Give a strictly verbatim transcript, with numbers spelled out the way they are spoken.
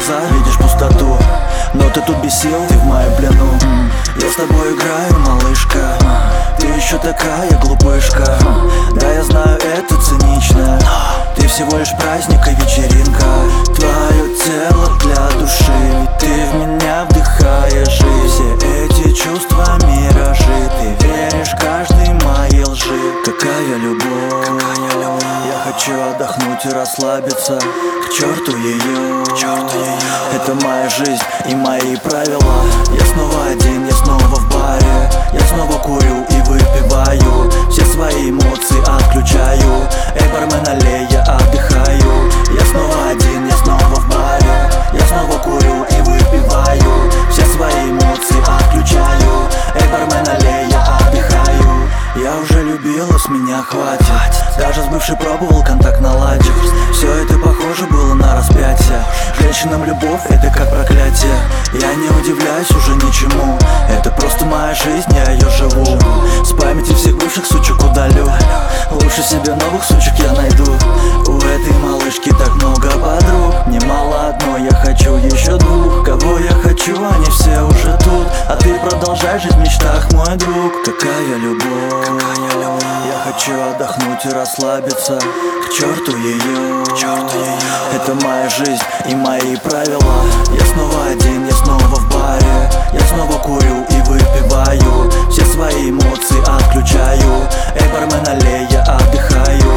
глаза, видишь пустоту. Но ты тут без сил, ты в моем плену. Я с тобой играю, малышка. Ты еще такая глупышка. Да, я знаю, это цинично. Ты всего лишь праздник и вечеринка. Твое тело для души, ты в меня вдыхаешь жизнь. Все эти чувства миражи, ты веришь каждой моей лжи. Какая любовь, я хочу отдохнуть и расслабиться. К черту ее, это моя жизнь и мои правила. Я снова один, я снова в баре. Я снова курю и выпиваю. Все свои эмоции отключаю. Эй, бармен, налей, я отдыхаю. Я снова один, я снова в баре. Я снова курю и выпиваю. Все свои эмоции отключаю. Эй, бармен, налей, я отдыхаю. Я уже любила, с меня хватит. Даже с бывшей пробовал контакт наладить. Все это похоже было на распятие. Женщинам любовь это как проклятие. Я не удивляюсь уже ничему. Это просто моя жизнь, я ее живу. С памяти всех бывших сучек удалю. Лучше себе новых сучек я найду. У этой малышки так много подруг. Мне мало одной, я хочу еще двух. Кого я хочу, они все уже тут. А ты продолжай жить в мечтах, мой друг. Какая любовь, я хочу отдохнуть и расслабиться. К черту ее, это моя жизнь и мои правила. Я снова один, я снова в баре. Я снова курю и выпиваю. Все свои эмоции отключаю. Эй, бармен, налей, я отдыхаю.